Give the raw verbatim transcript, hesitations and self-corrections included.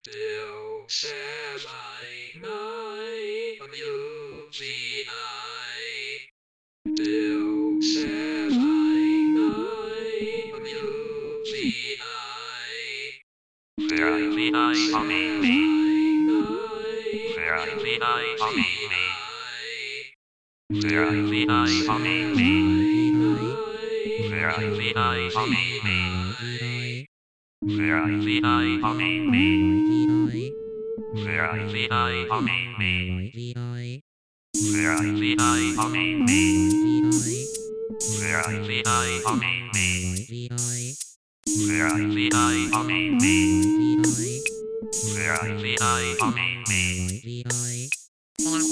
Đều sẽ mãi mãi bằng những gì ai. Đều sẽ mãi mãi bằng những gì ai. Fearing the eye on me, me. Fearing the eye on me, me. Fearing the eye on me, me. Fearing the eye on me, me. Fearing the eye on me, me. Fearing the eye on me, me. Fearing the eye on me, me. Fearing the eye on me, me. Fearing the eye on me, me. Fearing the eye on me, me.